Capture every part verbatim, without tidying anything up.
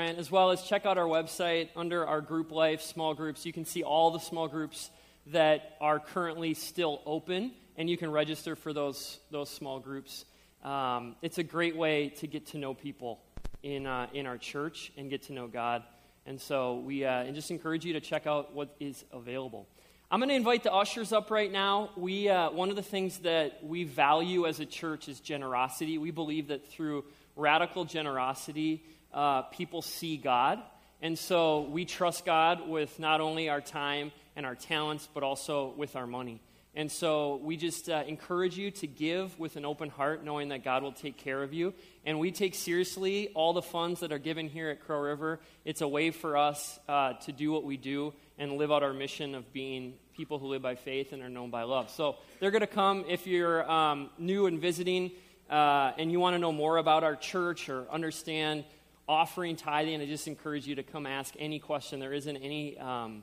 Brian, as well as check out our website under our group life, small groups. You can see all the small groups that are currently still open, and you can register for those those small groups. Um, it's a great way to get to know people in uh, in our church and get to know God. And so we uh, and just encourage you to check out what is available. I'm going to invite the ushers up right now. We uh, one of the things that we value as a church is generosity. We believe that through radical generosity, uh, people see God. And so we trust God with not only our time and our talents, but also with our money. And so we just uh, encourage you to give with an open heart, knowing that God will take care of you. And we take seriously all the funds that are given here at Crow River. It's a way for us uh, to do what we do and live out our mission of being people who live by faith and are known by love. So they're going to come. If you're um, new and visiting uh, and you want to know more about our church or understand offering, tithing, I just encourage you to come ask any question. There isn't any um,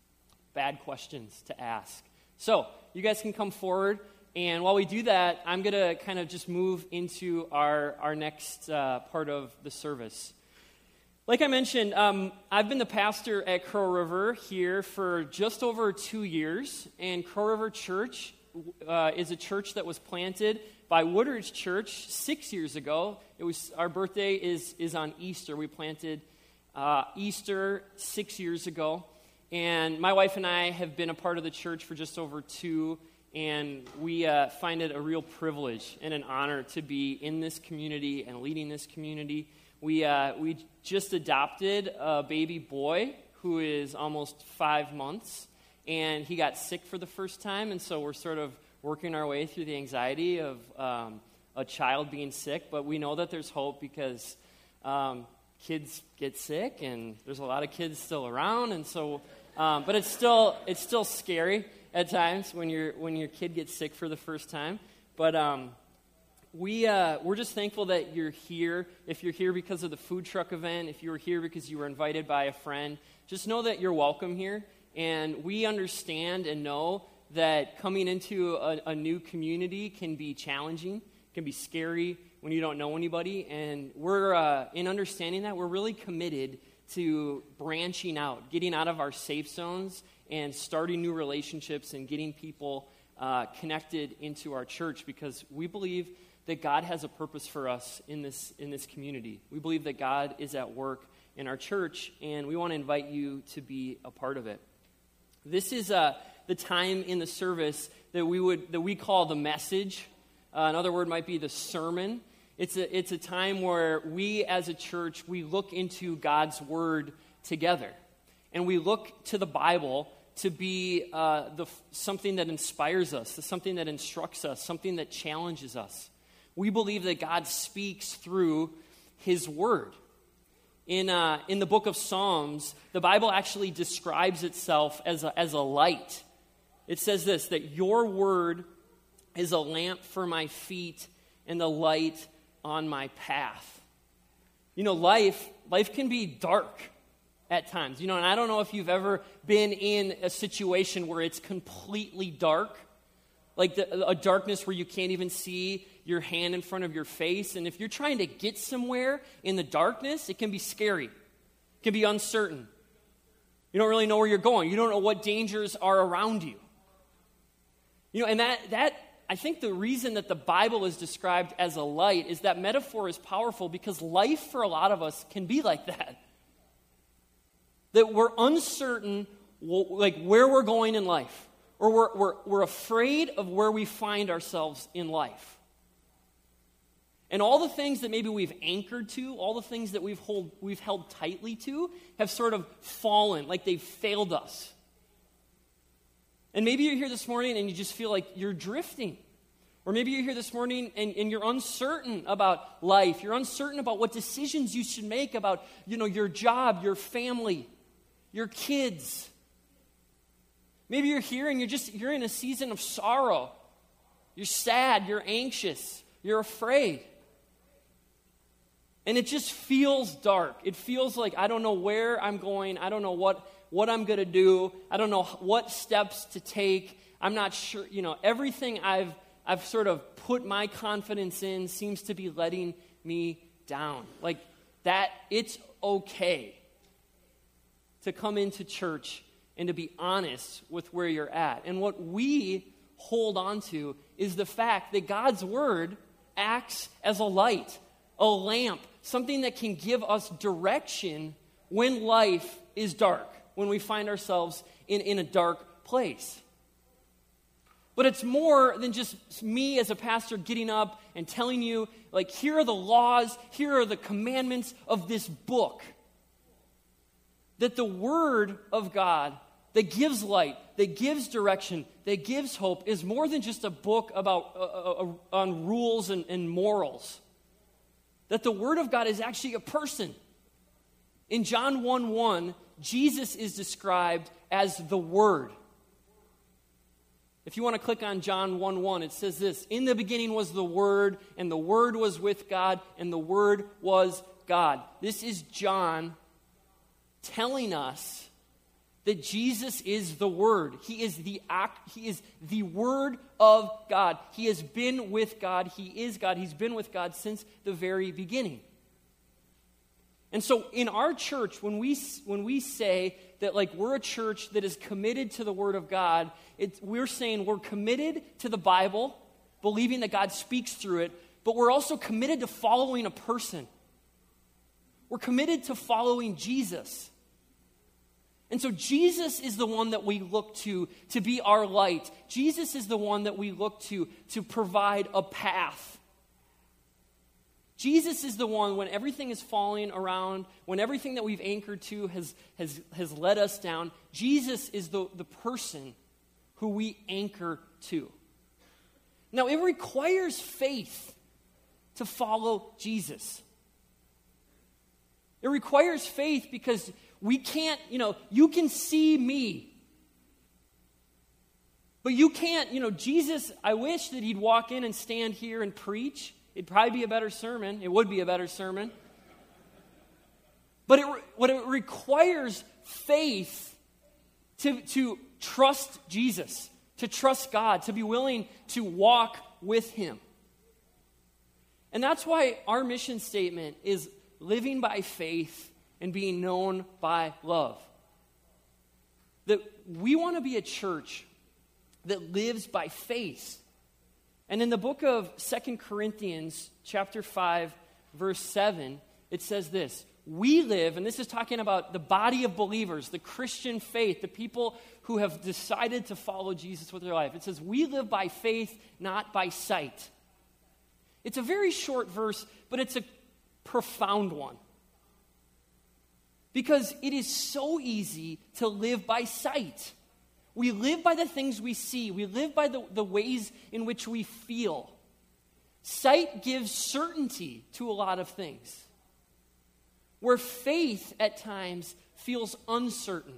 bad questions to ask. So you guys can come forward, and while we do that, I'm going to kind of just move into our, our next uh, part of the service. Like I mentioned, um, I've been the pastor at Crow River here for just over two years, and Crow River Church uh, is a church that was planted by Woodridge Church six years ago. It was our birthday is is on Easter. We planted uh, Easter six years ago. And my wife and I have been a part of the church for just over two, and we uh, find it a real privilege and an honor to be in this community and leading this community. We uh, we just adopted a baby boy who is almost five months, and he got sick for the first time, and so we're sort of working our way through the anxiety of um, a child being sick, but we know that there's hope because um, kids get sick, and there's a lot of kids still around, and so... Um, but it's still it's still scary at times when your when your kid gets sick for the first time. But um, we uh, we're just thankful that you're here. If you're here because of the food truck event, if you were here because you were invited by a friend, just know that you're welcome here. And we understand and know that coming into a, a new community can be challenging, can be scary when you don't know anybody. And we're uh, in understanding that we're really committed to branching out, getting out of our safe zones and starting new relationships and getting people uh, connected into our church, because we believe that God has a purpose for us in this in this community. We believe that God is at work in our church, and we want to invite you to be a part of it. This is uh, the time in the service that we would that we call the message. Uh, another word might be the sermon. It's a, it's a time where we as a church, we look into God's Word together. And we look to the Bible to be uh, the, something that inspires us, something that instructs us, something that challenges us. We believe that God speaks through His Word. In, uh, in the book of Psalms, the Bible actually describes itself as a, as a light. It says this, that your Word is a lamp for my feet and the light on my path. You know, life life can be dark at times. You know, and I don't know if you've ever been in a situation where it's completely dark, like the, a darkness where you can't even see your hand in front of your face. And if you're trying to get somewhere in the darkness, it can be scary. It can be uncertain. You don't really know where you're going. You don't know what dangers are around you. You know, and that that I think the reason that the Bible is described as a light is that metaphor is powerful because life for a lot of us can be like that. That we're uncertain, like where we're going in life, or we're we're we're afraid of where we find ourselves in life. And all the things that maybe we've anchored to, all the things that we've hold we've held tightly to, have sort of fallen, like they've failed us. And maybe you're here this morning and you just feel like you're drifting. Or maybe you're here this morning and, and you're uncertain about life. You're uncertain about what decisions you should make about, you know, your job, your family, your kids. Maybe you're here and you're just you're in a season of sorrow. You're sad, you're anxious, you're afraid. And it just feels dark. It feels like I don't know where I'm going. I don't know what what I'm going to do. I don't know what steps to take. I'm not sure, you know, everything I've I've sort of put my confidence in seems to be letting me down. Like that it's okay to come into church and to be honest with where you're at. And what we hold on to is the fact that God's word acts as a light, a lamp, something that can give us direction when life is dark, when we find ourselves in, in a dark place. But it's more than just me as a pastor getting up and telling you, like, here are the laws, here are the commandments of this book. That the Word of God that gives light, that gives direction, that gives hope is more than just a book about uh, uh, on rules and, and morals. That the Word of God is actually a person. In John one one, Jesus is described as the Word. If you want to click on John one one, it says this: in the beginning was the Word, and the Word was with God, and the Word was God. This is John telling us that Jesus is the Word. He is the act, he is the Word of God. He has been with God. He is God. He's been with God since the very beginning. And so in our church, when we when we say that, like, we're a church that is committed to the Word of God, it's, we're saying we're committed to the Bible, believing that God speaks through it, but we're also committed to following a person. We're committed to following Jesus. And so Jesus is the one that we look to to be our light. Jesus is the one that we look to to provide a path. Jesus is the one, when everything is falling around, when everything that we've anchored to has, has, has led us down, Jesus is the, the person who we anchor to. Now, it requires faith to follow Jesus. It requires faith because we can't, you know, you can see me. But you can't, you know, Jesus, I wish that he'd walk in and stand here and preach. It'd probably be a better sermon. It would be a better sermon. But it, what it requires faith to, to trust Jesus, to trust God, to be willing to walk with him. And that's why our mission statement is living by faith and being known by love. That we want to be a church that lives by faith. And in the book of Second Corinthians chapter five, verse seven, it says this: we live, and this is talking about the body of believers, the Christian faith, the people who have decided to follow Jesus with their life. It says, we live by faith, not by sight. It's a very short verse, but it's a profound one. Because it is so easy to live by sight. We live by the things we see. We live by the, the ways in which we feel. Sight gives certainty to a lot of things, where faith at times feels uncertain.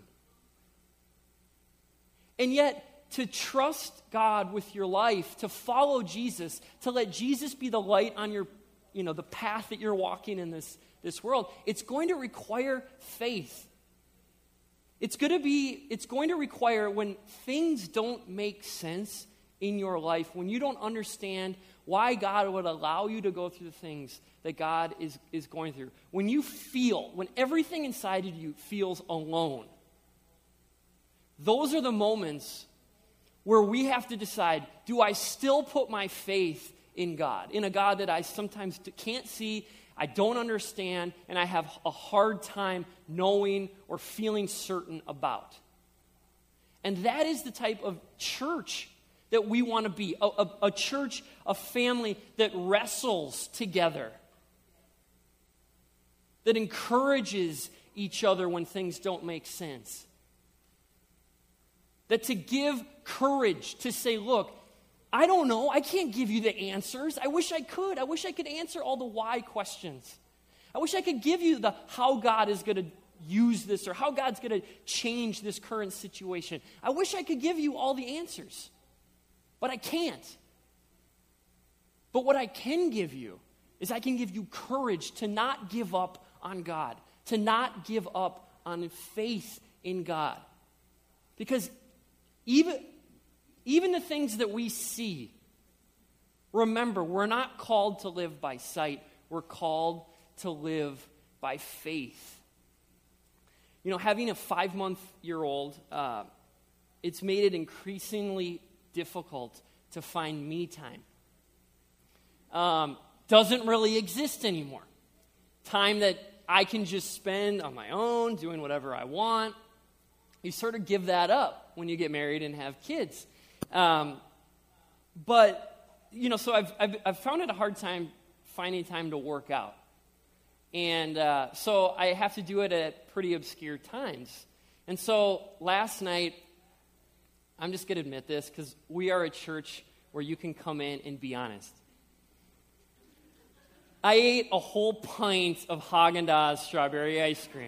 And yet, to trust God with your life, to follow Jesus, to let Jesus be the light on your, you know, the path that you're walking in this, this world, it's going to require faith. It's going to be, it's going to require, when things don't make sense in your life, when you don't understand why God would allow you to go through the things that God is, is going through, when you feel, when everything inside of you feels alone, those are the moments where we have to decide, do I still put my faith in God, in a God that I sometimes can't see, I don't understand, and I have a hard time knowing or feeling certain about. And that is the type of church that we want to be, a, a, a church, a family that wrestles together, that encourages each other when things don't make sense. That to give courage to say, look, I don't know. I can't give you the answers. I wish I could. I wish I could answer all the why questions. I wish I could give you the how God is going to use this or how God's going to change this current situation. I wish I could give you all the answers, but I can't. But what I can give you is I can give you courage to not give up on God, to not give up on faith in God. Because even... Even the things that we see, remember, we're not called to live by sight. We're called to live by faith. You know, having a five-month-year-old, uh, it's made it increasingly difficult to find me time. Um, doesn't really exist anymore. Time that I can just spend on my own, doing whatever I want. You sort of give that up when you get married and have kids. Um, but, you know, so I've, I've, I've found it a hard time finding time to work out. And uh, so I have to do it at pretty obscure times. And so last night, I'm just going to admit this, because we are a church where you can come in and be honest. I ate a whole pint of Haagen-Dazs strawberry ice cream.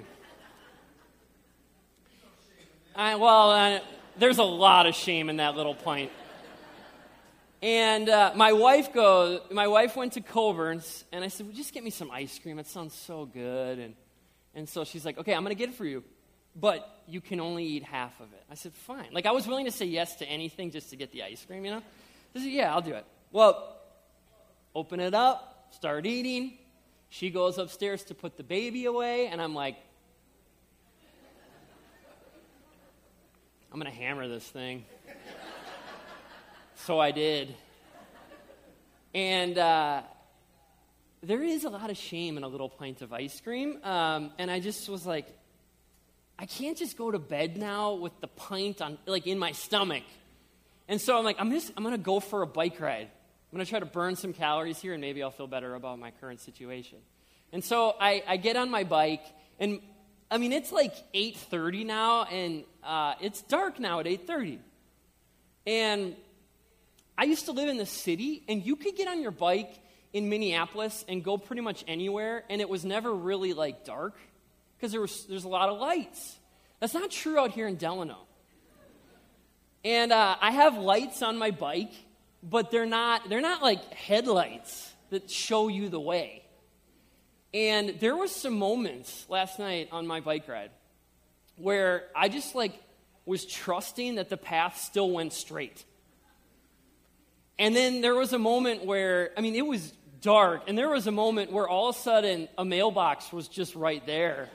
I, well, uh, there's a lot of shame in that little pint. And uh, my wife goes. My wife went to Coburn's, and I said, well, just get me some ice cream. It sounds so good. And and so she's like, okay, I'm going to get it for you, but you can only eat half of it. I said, fine. Like, I was willing to say yes to anything just to get the ice cream, you know? I said, yeah, I'll do it. Well, open it up, start eating. She goes upstairs to put the baby away, and I'm like, I'm going to hammer this thing. So I did. And uh, there is a lot of shame in a little pint of ice cream. Um, and I just was like, I can't just go to bed now with the pint on, like, in my stomach. And so I'm like, I'm just, I'm going to go for a bike ride. I'm going to try to burn some calories here, and maybe I'll feel better about my current situation. And so I, I get on my bike, and, I mean, it's like eight thirty now, and uh, it's dark now at eight thirty. And I used to live in the city, and you could get on your bike in Minneapolis and go pretty much anywhere, and it was never really, like, dark, because there was there's a lot of lights. That's not true out here in Delano. And uh, I have lights on my bike, but they're not they're not like headlights that show you the way. And there was some moments last night on my bike ride where I just, like, was trusting that the path still went straight. And then there was a moment where, I mean, it was dark, and there was a moment where all of a sudden a mailbox was just right there.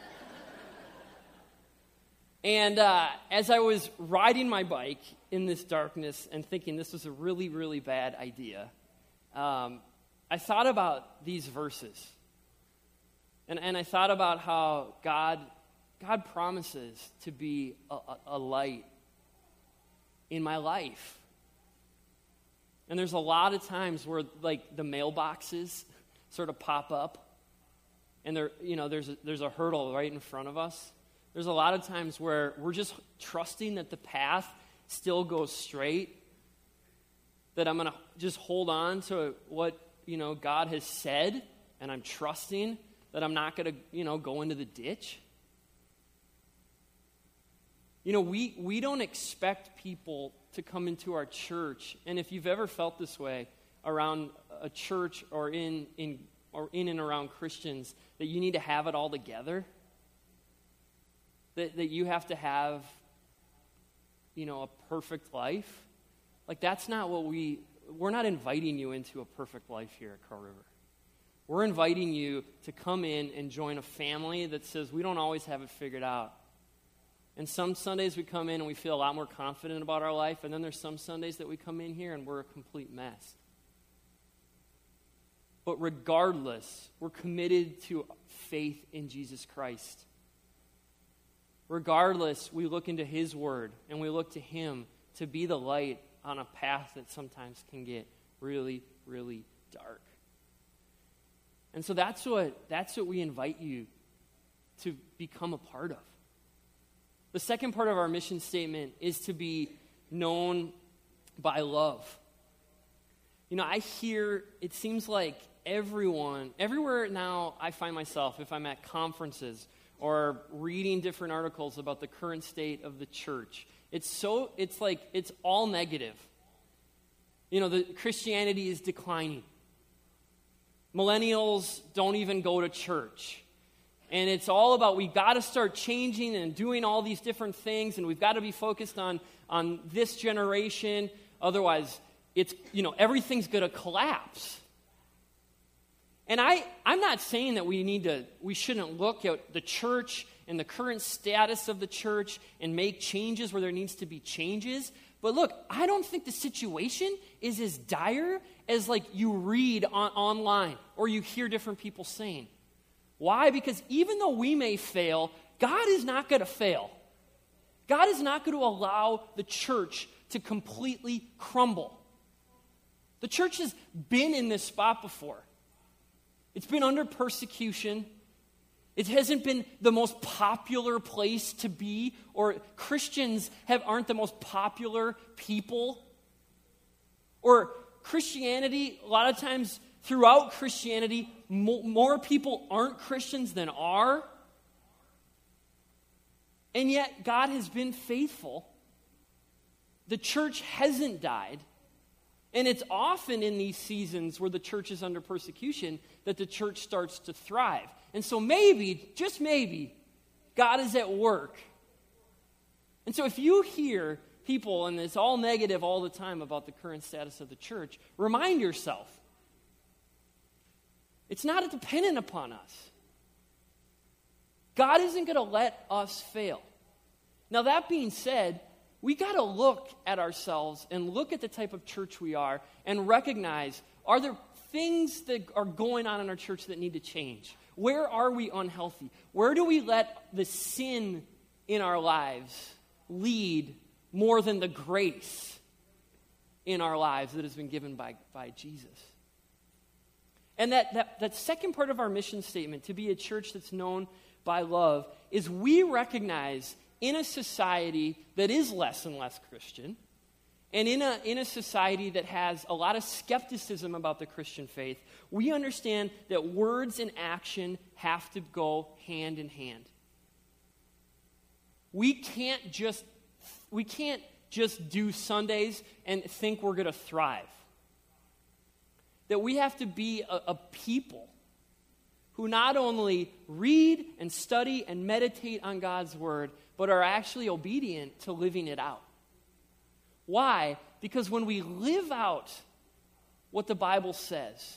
And uh, as I was riding my bike in this darkness and thinking this was a really, really bad idea, um, I thought about these verses. And, and I thought about how God, God promises to be a, a, a light in my life. And there's a lot of times where, like, the mailboxes sort of pop up, and there, you know, there's a, there's a hurdle right in front of us. There's a lot of times where we're just trusting that the path still goes straight, that I'm going to just hold on to what, you know, God has said, and I'm trusting that I'm not going to, you know, go into the ditch. You know, we, we don't expect people to come into our church, and if you've ever felt this way around a church or in in or in and around Christians, that you need to have it all together, that, that you have to have, you know, a perfect life, like, that's not what we, we're not inviting you into a perfect life here at Crow River. We're inviting you to come in and join a family that says we don't always have it figured out. And some Sundays we come in and we feel a lot more confident about our life, and then there's some Sundays that we come in here and we're a complete mess. But regardless, we're committed to faith in Jesus Christ. Regardless, we look into His Word and we look to Him to be the light on a path that sometimes can get really, really dark. And so that's what that's what we invite you to become a part of. The second part of our mission statement is to be known by love. You know, I hear, it seems like everyone, everywhere now I find myself, if I'm at conferences or reading different articles about the current state of the church, it's so, it's like, it's all negative. You know, the Christianity is declining. Millennials don't even go to church. And it's all about, we've got to start changing and doing all these different things, and we've got to be focused on, on this generation. Otherwise, it's, you know, everything's going to collapse. And I, I'm not saying that we need to, we shouldn't look at the church and the current status of the church and make changes where there needs to be changes. But look, I don't think the situation is as dire as like you read on, online or you hear different people saying. Why? Because even though we may fail, God is not going to fail. God is not going to allow the church to completely crumble. The church has been in this spot before. It's been under persecution. It hasn't been the most popular place to be, or Christians have, aren't the most popular people. Or Christianity, a lot of times throughout Christianity, mo- more people aren't Christians than are. And yet God has been faithful. The church hasn't died. And it's often in these seasons where the church is under persecution that the church starts to thrive. And so maybe, just maybe, God is at work. And so if you hear people, and it's all negative all the time about the current status of the church, remind yourself, it's not dependent upon us. God isn't going to let us fail. Now that being said, we got to look at ourselves and look at the type of church we are and recognize, are there things that are going on in our church that need to change? Where are we unhealthy? Where do we let the sin in our lives lead more than the grace in our lives that has been given by, by Jesus? And that, that, that second part of our mission statement, to be a church that's known by love, is we recognize in a society that is less and less Christian, and in a, in a society that has a lot of skepticism about the Christian faith, we understand that words and action have to go hand in hand. We can't just, we can't just do Sundays and think we're going to thrive. That we have to be a, a people who not only read and study and meditate on God's word, but are actually obedient to living it out. Why? Because when we live out what the Bible says,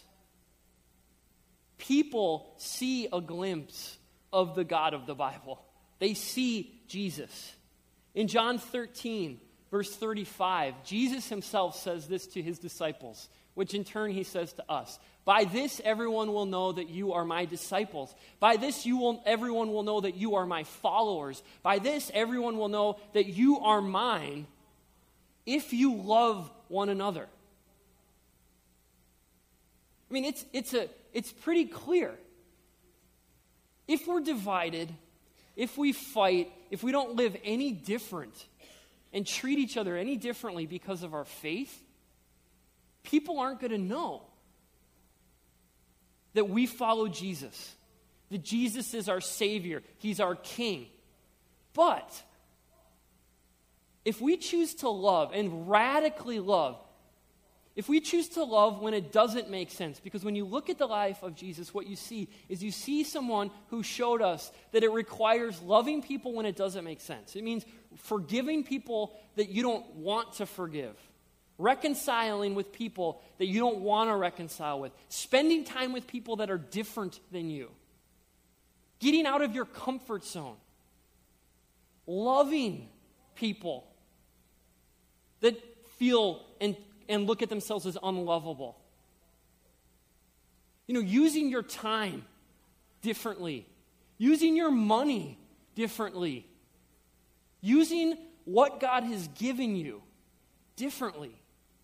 people see a glimpse of the God of the Bible. They see Jesus. In John thirteen, verse thirty-five, Jesus himself says this to his disciples, which in turn he says to us. By this everyone will know that you are my disciples. By this you will, everyone will know that you are my followers. By this everyone will know that you are mine if you love one another. I mean, it's it's a it's pretty clear. If we're divided, if we fight, if we don't live any different and treat each other any differently because of our faith, people aren't going to know that we follow Jesus, that Jesus is our Savior, He's our King. But if we choose to love and radically love, if we choose to love when it doesn't make sense, because when you look at the life of Jesus, what you see is you see someone who showed us that it requires loving people when it doesn't make sense. It means forgiving people that you don't want to forgive. Reconciling with people that you don't want to reconcile with. Spending time with people that are different than you. Getting out of your comfort zone. Loving people that feel and, and look at themselves as unlovable. You know, using your time differently. Using your money differently. Using what God has given you differently.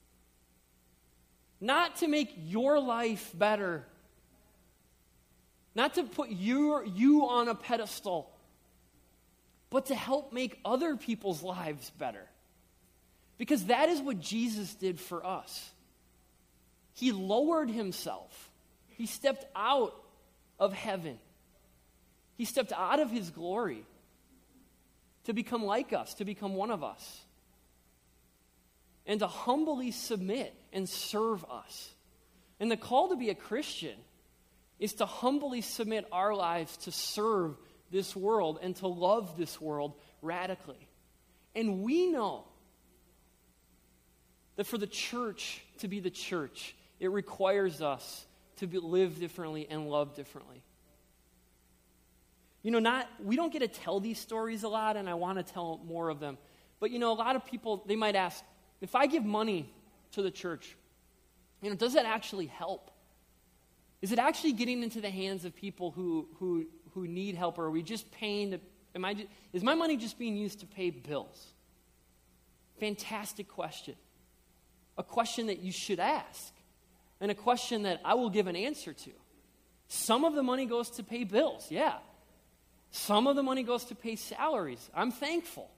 Not to make your life better. Not to put your, you on a pedestal. But to help make other people's lives better. Because that is what Jesus did for us. He lowered himself. He stepped out of heaven. He stepped out of his glory to become like us, to become one of us. And to humbly submit and serve us. And the call to be a Christian is to humbly submit our lives to serve this world and to love this world radically. And we know that for the church to be the church, it requires us to be, live differently and love differently. You know, not we don't get to tell these stories a lot, and I want to tell more of them. But, you know, a lot of people, they might ask, if I give money to the church, you know, does that actually help? Is it actually getting into the hands of people who who who need help, or are we just paying to, am I, is my money just being used to pay bills? Fantastic question. A question that you should ask, and a question that I will give an answer to. Some of the money goes to pay bills, yeah. Some of the money goes to pay salaries. I'm thankful.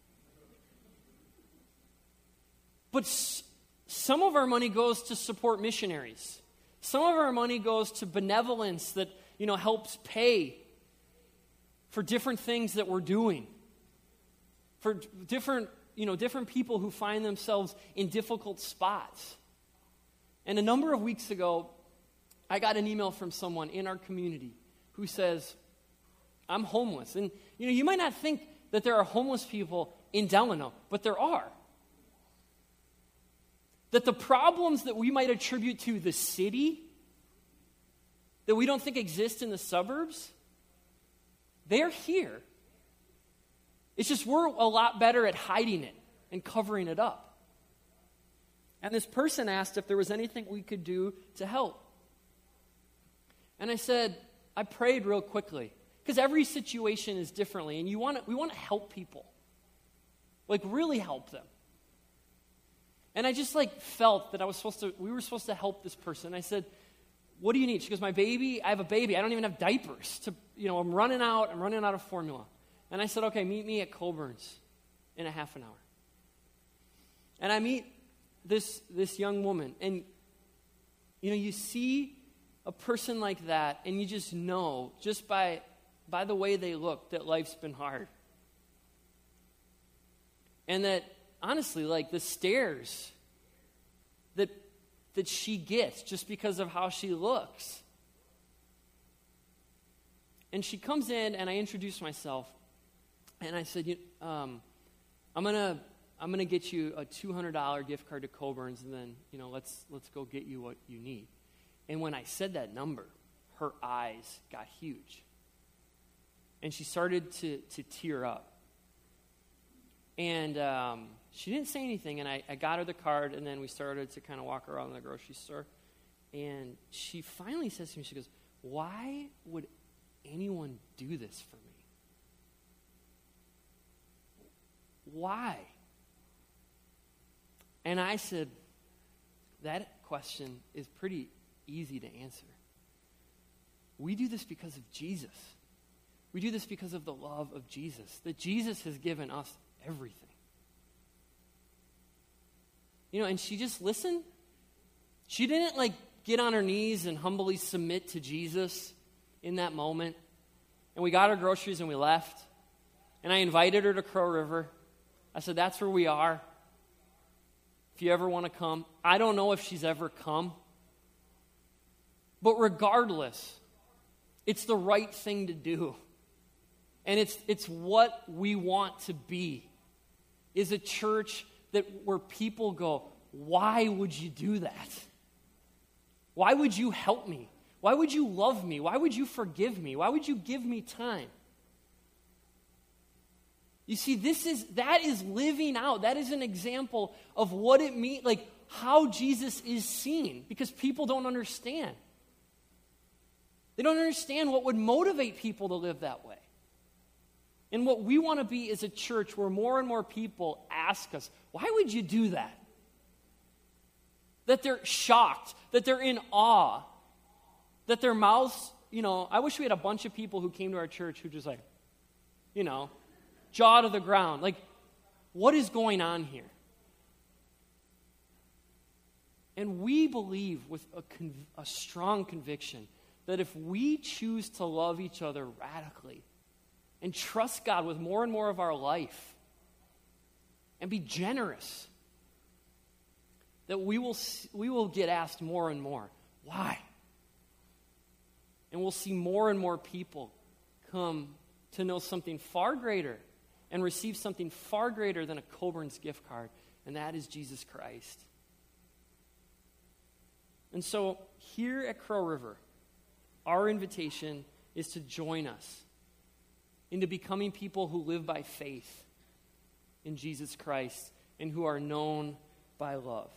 But s- some of our money goes to support missionaries. Some of our money goes to benevolence that, you know, helps pay for different things that we're doing. For different, you know, different people who find themselves in difficult spots. And a number of weeks ago, I got an email from someone in our community who says, I'm homeless. And, you know, you might not think that there are homeless people in Delano, but there are. That the problems that we might attribute to the city, that we don't think exist in the suburbs, they're here. It's just we're a lot better at hiding it and covering it up. And this person asked if there was anything we could do to help. And I said, I prayed real quickly. Because every situation is differently, and you want to, we want to help people. Like, really help them. And I just, like, felt that I was supposed to, we were supposed to help this person. I said, what do you need? She goes, my baby, I have a baby. I don't even have diapers. To, you know, I'm running out. I'm running out of formula. And I said, okay, meet me at Coburn's in a half an hour. And I meet this this young woman, and, you know, you see a person like that, and you just know, just by... by the way they look, that life's been hard. And that, honestly, like the stares that that she gets just because of how she looks. And she comes in, and I introduce myself, and I said, you, um, I'm gonna I'm gonna get you a two hundred dollars gift card to Coburn's, and then, you know, let's let's go get you what you need. And when I said that number, her eyes got huge. And she started to, to tear up. And um, she didn't say anything, and I, I got her the card, and then we started to kind of walk around the grocery store. And she finally says to me, she goes, why would anyone do this for me? Why? And I said, that question is pretty easy to answer. We do this because of Jesus. We do this because of the love of Jesus, that Jesus has given us everything. You know, and she just listened. She didn't, like, get on her knees and humbly submit to Jesus in that moment. And we got our groceries and we left. And I invited her to Crow River. I said, that's where we are. If you ever want to come. I don't know if she's ever come. But regardless, it's the right thing to do. And it's it's what we want to be, is a church that where people go, why would you do that? Why would you help me? Why would you love me? Why would you forgive me? Why would you give me time? You see, this is that is living out. That is an example of what it means, like how Jesus is seen, because people don't understand. They don't understand what would motivate people to live that way. And what we want to be is a church where more and more people ask us, why would you do that? That they're shocked, that they're in awe, that their mouths, you know, I wish we had a bunch of people who came to our church who just like, you know, jaw to the ground. Like, what is going on here? And we believe with a, conv- a strong conviction that if we choose to love each other radically, and trust God with more and more of our life, and be generous, that we will we will get asked more and more, why? And we'll see more and more people come to know something far greater and receive something far greater than a Coburn's gift card, and that is Jesus Christ. And so here at Crow River, our invitation is to join us into becoming people who live by faith in Jesus Christ and who are known by love.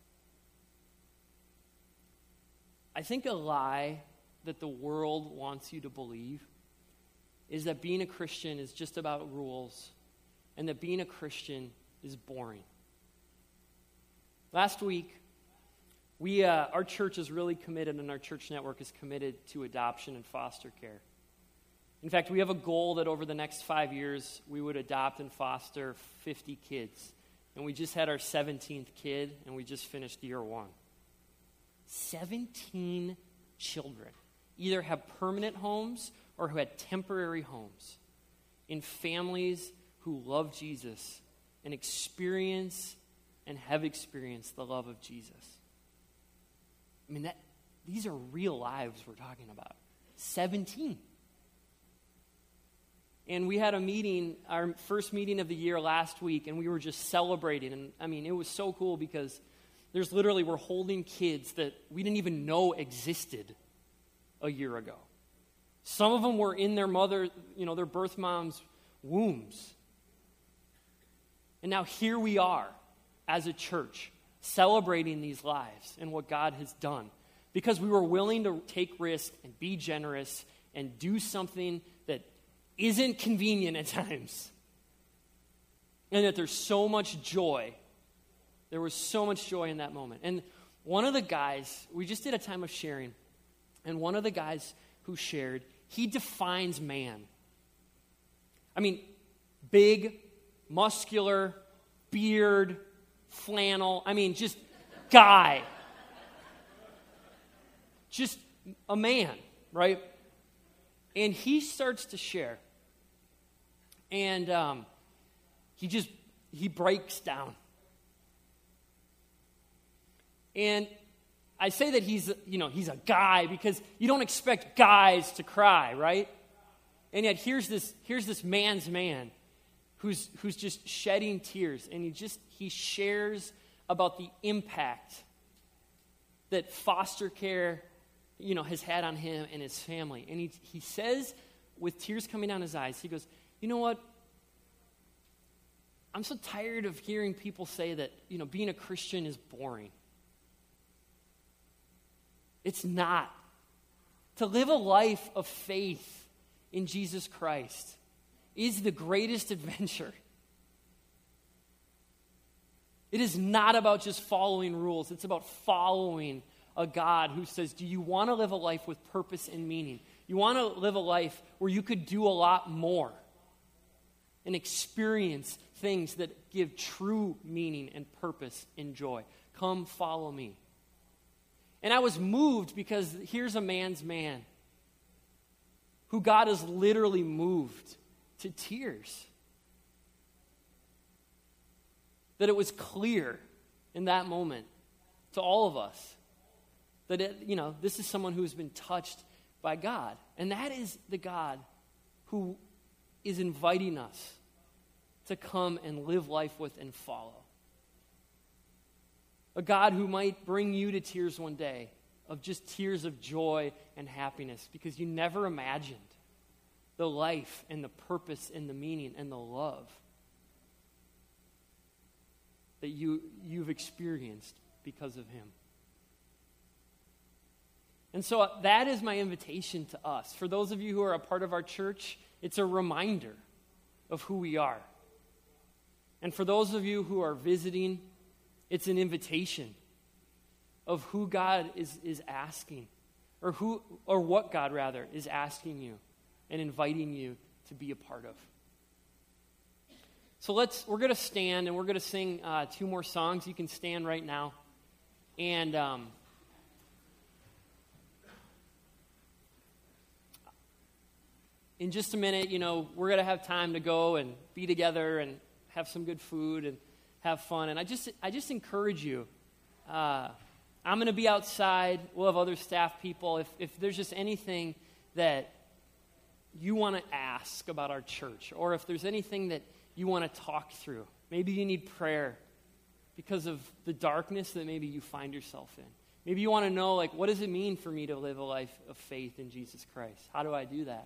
I think a lie that the world wants you to believe is that being a Christian is just about rules and that being a Christian is boring. Last week, we uh, our church is really committed, and our church network is committed to adoption and foster care. In fact, we have a goal that over the next five years, we would adopt and foster fifty kids. And we just had our seventeenth kid, and we just finished year one. seventeen children either have permanent homes or who had temporary homes in families who love Jesus and experience and have experienced the love of Jesus. I mean, that these are real lives we're talking about. seventeen. And we had a meeting, our first meeting of the year last week, and we were just celebrating. And I mean, it was so cool because there's literally, we're holding kids that we didn't even know existed a year ago. Some of them were in their mother, you know, their birth mom's wombs. And now here we are as a church celebrating these lives and what God has done because we were willing to take risks and be generous and do something that isn't convenient at times. And that there's so much joy. There was so much joy in that moment. And one of the guys, we just did a time of sharing, and one of the guys who shared, he defines man. I mean, big, muscular, beard, flannel, I mean, just guy. Just a man, right? And he starts to share. And um, he just, he breaks down. And I say that he's, you know, he's a guy because you don't expect guys to cry, right? And yet here's this, here's this man's man who's who's just shedding tears, and he just, he shares about the impact that foster care, you know, has had on him and his family. And he he says, with tears coming down his eyes, he goes, you know what? I'm so tired of hearing people say that, you know, being a Christian is boring. It's not. To live a life of faith in Jesus Christ is the greatest adventure. It is not about just following rules. It's about following a God who says, do you want to live a life with purpose and meaning? You want to live a life where you could do a lot more and experience things that give true meaning and purpose and joy. Come follow me. And I was moved because here's a man's man who God has literally moved to tears. That it was clear in that moment to all of us that, it, you know, this is someone who's been touched by God. And that is the God who is inviting us to come and live life with and follow. A God who might bring you to tears one day, of just tears of joy and happiness, because you never imagined the life and the purpose and the meaning and the love that you, you've experienced because of him. And so that is my invitation to us. For those of you who are a part of our church, it's a reminder of who we are. And for those of you who are visiting, it's an invitation of who God is, is asking, or who, or what God rather is asking you and inviting you to be a part of. So let's, we're going to stand and we're going to sing uh, two more songs. You can stand right now. And um, in just a minute, you know, we're going to have time to go and be together and have some good food and have fun. And I just, I just encourage you. Uh, I'm going to be outside. We'll have other staff people. If, if there's just anything that you want to ask about our church, or if there's anything that you want to talk through, maybe you need prayer because of the darkness that maybe you find yourself in. Maybe you want to know, like, what does it mean for me to live a life of faith in Jesus Christ? How do I do that?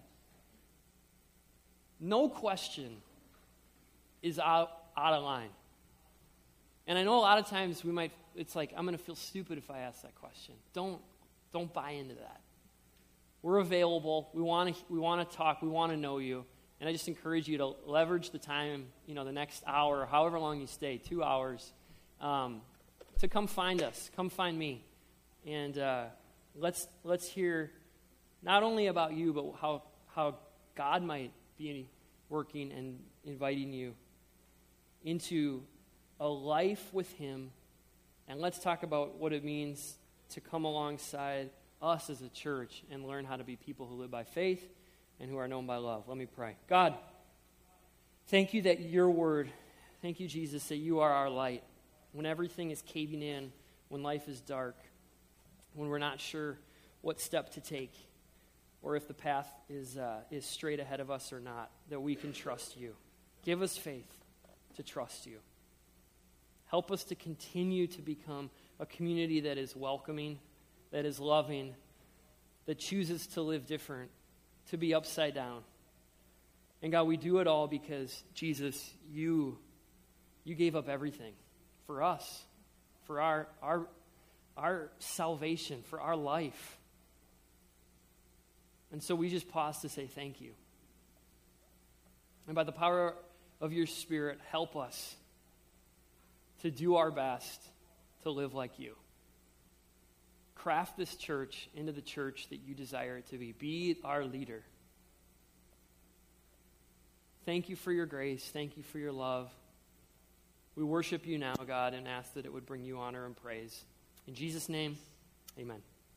No question is out, out of line. And I know a lot of times we might, it's like, I'm going to feel stupid if I ask that question. Don't, don't buy into that. We're available. We want to, we want to talk. We want to know you. And I just encourage you to leverage the time, you know, the next hour, or however long you stay, two hours, um, to come find us. Come find me. And uh, let's let's hear not only about you, but how how God might be working and inviting you into a life with him. And let's talk about what it means to come alongside us as a church and learn how to be people who live by faith and who are known by love. Let me pray. God, thank you that your word, thank you, Jesus, that you are our light. When everything is caving in, when life is dark, when we're not sure what step to take, or if the path is uh, is straight ahead of us or not, that we can trust you. Give us faith to trust you. Help us to continue to become a community that is welcoming, that is loving, that chooses to live different, to be upside down. And God, we do it all because, Jesus, you you gave up everything for us, for our our our salvation, for our life. And so we just pause to say thank you. And by the power of your Spirit, help us to do our best to live like you. Craft this church into the church that you desire it to be. Be our leader. Thank you for your grace. Thank you for your love. We worship you now, God, and ask that it would bring you honor and praise. In Jesus' name, amen.